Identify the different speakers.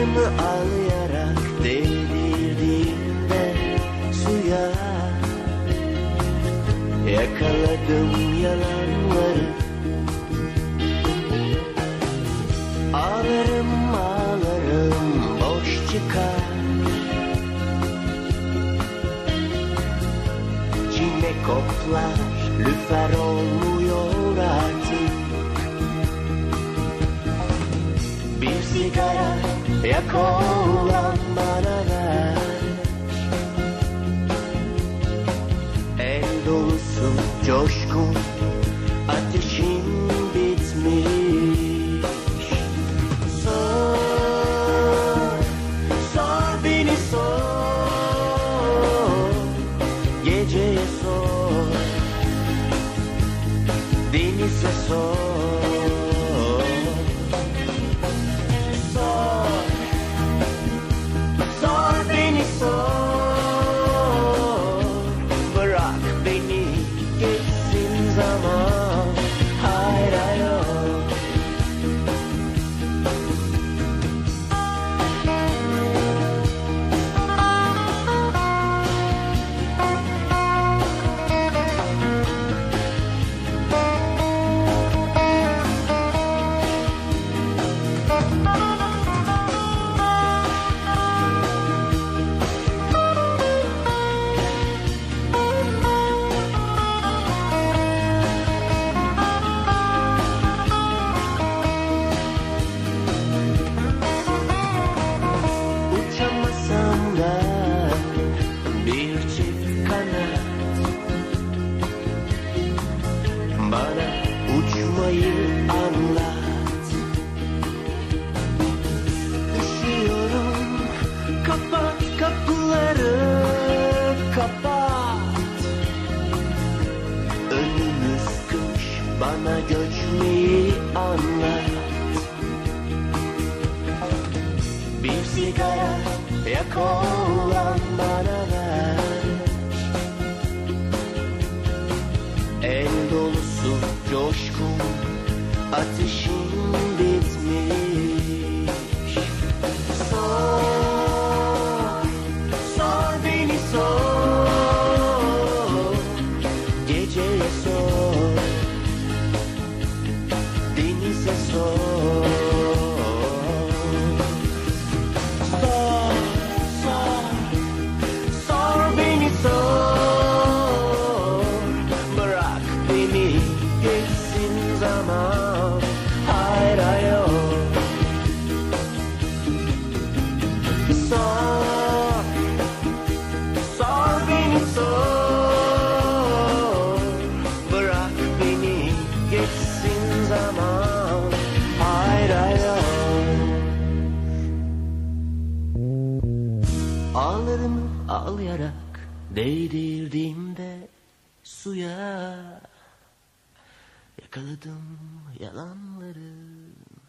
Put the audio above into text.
Speaker 1: Ağlarımı ağlayarak değdirdiğimde suya yakaladım yalanları. Ağlarım ağlarım boş çıkar. Çinekoplar lüfer olmuyor artık. Bir sigara yak olan bana ver. El dolusu coşkun ateşim bitmiş. Sor, sor beni sor. Geceye sor, denize sor. Bana uçmayı anlat. Üşüyorum, kapat kapıları, kapat. Önümüz kış, bana göçmeyi anlat. Bir sigara yak olan bana ver. El dolusu coşkun ateşin bitmiş. Sor, sor beni sor. Geceye sor, denize sor. Sor, sor, sor beni sor. Geçsin zaman, hayra yok. Sor, sor beni sor. Bırak beni, geçsin zaman, hayra yok. Ağlarımı ağlayarak değdirdiğimde suya yakaladım yalanları.